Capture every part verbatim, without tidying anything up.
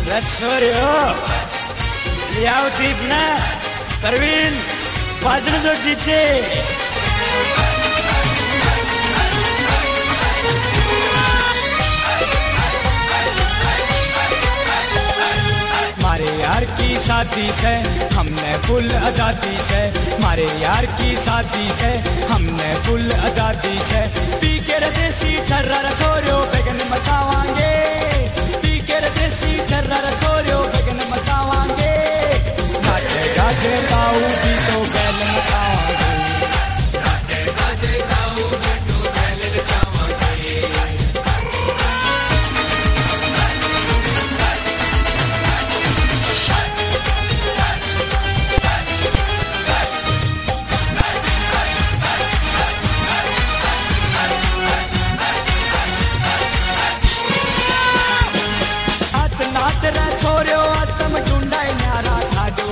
रत्सोर्यो यावतीप ना परवीन वाजन दो डीजे मारे यार की शादी से हमने फुल आजादी से मारे यार की शादी से हमने फुल आजादी से पी के देसी ठर्रा छोरियो बेगन मचावांगे पी के देसी ठर्रा छोरियो बेगन मचावांगे नाचे गाजे गाऊ भी तो बैल मचावांगे नाचे गाजे गाऊ भी तो बैल नचावांगे छोरियो आज तुम ढूंढाई न्यारा खाजो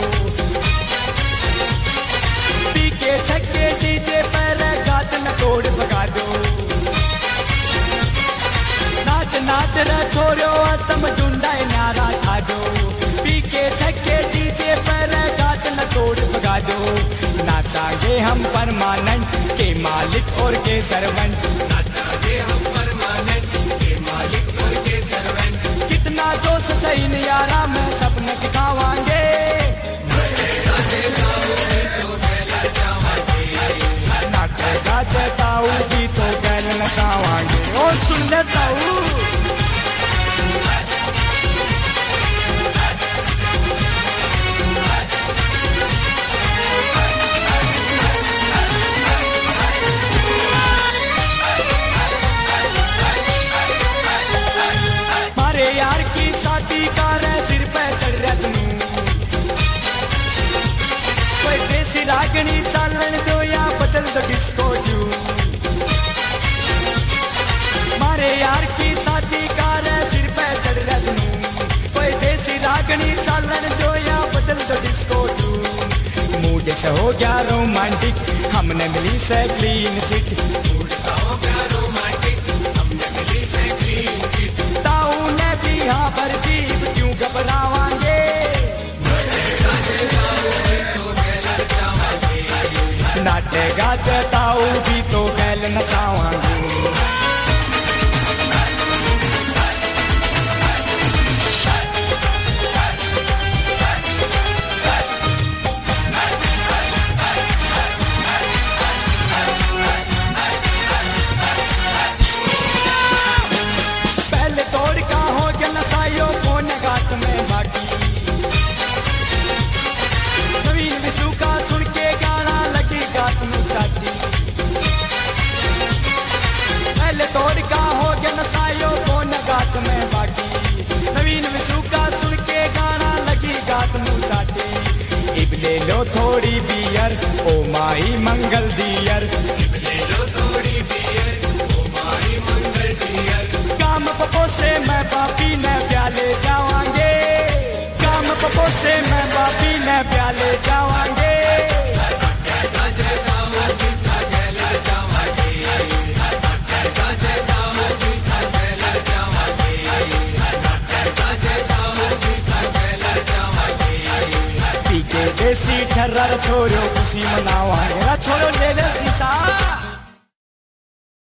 पी के छक्के डीजे पर गात न तोड़ भगा दो नाच नाच रे छोरियो आज तुम ढूंढाई न्यारा खाजो पी के छक्के डीजे पर गात न तोड़ भगा दो नाचांगे हम परमानेंट के मालिक और के सर्वेंट नाचांगे हम परमानेंट के मालिक और के सर्वेंट कितना जोश सही यारा मैं सपने दिखावांगे नाचेगा जताऊ भी तो गैल नचावांगे ओ सुन लेता हूँ यार की शादी का रे सिर पे चढ़ रहा जनू कोई देसी रागनी चालन दो या बदल दो डिस्को ट्यून मारे यार की शादी का रे सिर पे चढ़ रहा जनू कोई देसी रागनी चालन दो या बदल दो डिस्को ट्यून मूड से हो गया रोमांटिक हमने मिली से क्लीन चिट मूड से हो गया रोमांटिक हमने मिली से क्लीन चिट ताऊ ने भी यहाँ पर दीप क्यों घबरावांगे नाटेगा जताऊ भी तो गैल नचावांगे नवीन विशु का सुन के गाना लगी गात में चाटी पहले तोड़ का हो गया नसाइयो को गात में बाकी नवीन विशु का सुन के गाना लगी गात में चाटी इब ले लो थोड़ी बियर ओ माई मंगल दियर इब ले लो थोड़ी बियर ओ माई मंगल दियर काम पपो से मैं पापी ने प्याले जावांगे पपो से मैं बापी ने प्याले जावांगे पी के देसी ठर्रा छोरो खुशी मनावांगे छोरो ले ले जी सा